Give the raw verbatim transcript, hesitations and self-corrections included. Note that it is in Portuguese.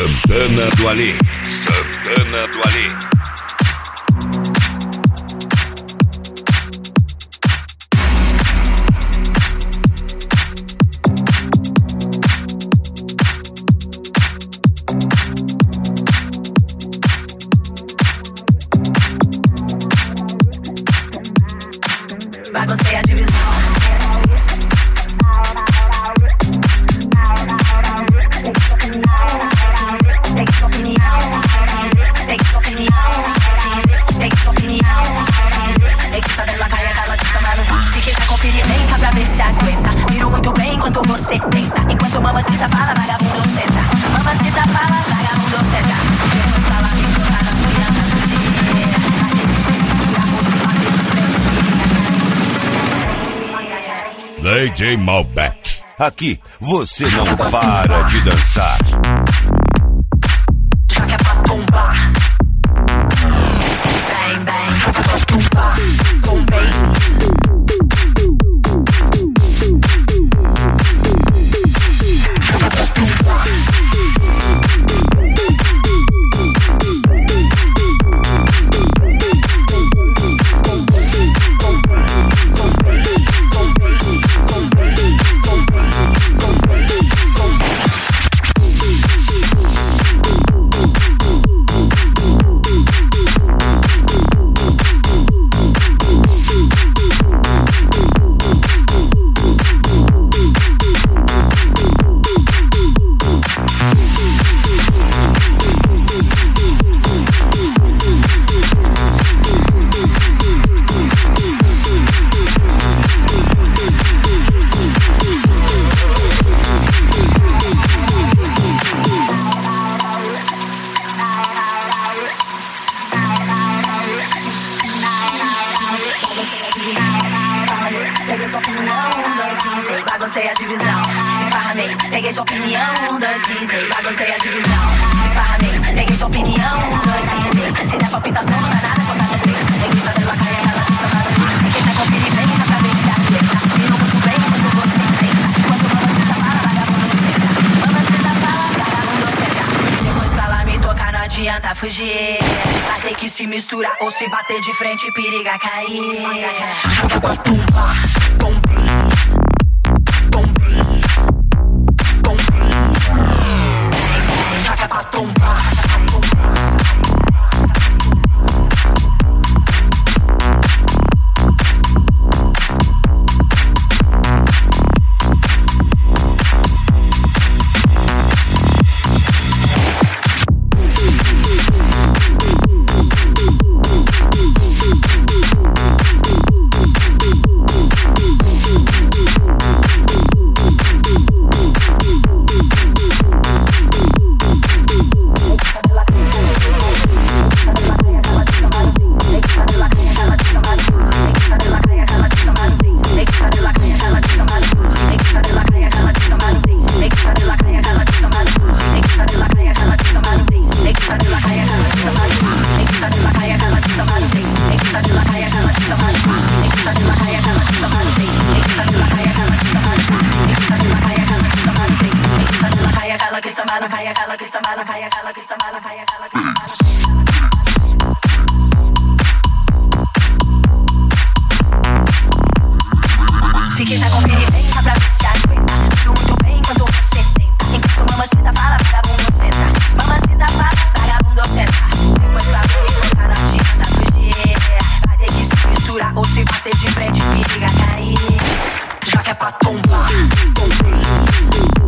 Santana do Ali. Santana do Ali. Baguncei a divisão. Você tenta, enquanto mamacita fala, vagabundo senta. Mamacita fala, vagabundo senta. Depois fala, me jogar na mulher, na D J Malbec. Aqui você não para de dançar. Já que é pra tombar. Bang, bang, já que é pra tombar. Tombei. Baguncei a divisão, esparramei, peguei sua opinião, um, dois, quinze. Baguncei a divisão, esparramei, peguei sua opinião, um, dois, quinze. Se der palpitação, não dá nada, conta no três. Tem que fazer uma caia, ela que samba no mar. Quem tá conferir bem, dá pra ver se aguenta. Viro muito bem quando você senta. Enquanto mamacita fala, vagabundo senta. Mamacita fala, vagabundo senta. Depois que ela me tocar, não adianta fugir. Vai ter que se misturar ou se bater de frente, periga cair. Joga pra tumbar, tombei. Joga pra tombar. Se quiser conferir bem, dá pra ver se aguenta. Viro muito bem enquanto você tenta. Enquanto mamacita fala, vagabundo senta. Mamacita fala, vagabundo senta. Depois que ela me tocar, não adianta fugir. Vai ter que se misturar ou se bater de frente, periga cair. Já que é pra tombar, tombei.